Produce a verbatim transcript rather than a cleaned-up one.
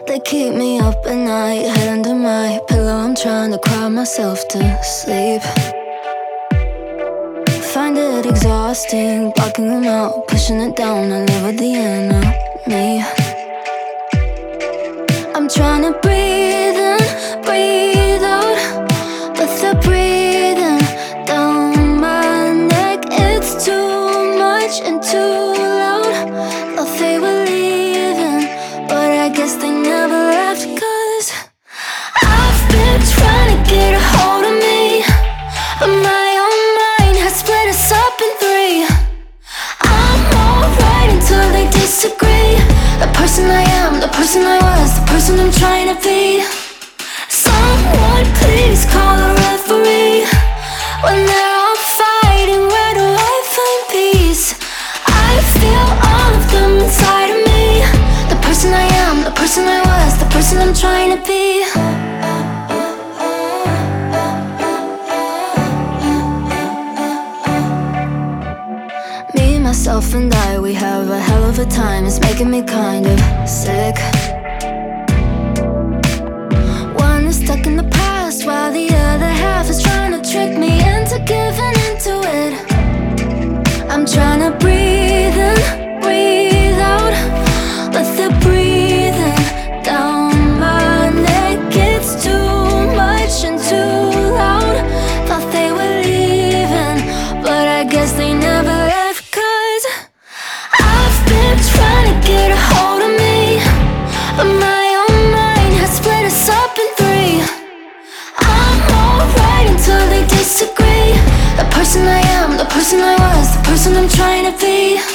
They keep me up at night, head under my pillow. I'm trying to cry myself to sleep. Find it exhausting, blocking them out, pushing it down. I live with the enemy. I'm trying to breathe in, breathe out, but the breathing down my neck, it's too much and too loud. Thought they were leaving, but I guess they never left. Cause I've been trying to get a hold of me, but my own mind has split us up in three. I'm alright until they disagree. The person I am, the person I was, the person I'm trying to be. Someone please call a referee. When they're all fighting, where do I find peace? I feel all of them inside of me. The person I am, the person I was, the person I'm trying to be. Me, myself and I, we have a hell of a time. It's making me kind of sick. One is stuck in the past, while the other half is trying to trick me into giving into it. I'm trying to breathe in, breathe out, but the breathing down my neck, it's too much and too loud. Thought they were leaving, but I guess they never left. Cause I've been trying to get a hold of me, but my own mind has split us up in three. I'm alright until they disagree. The person I am, the person I was, the person I'm trying to be.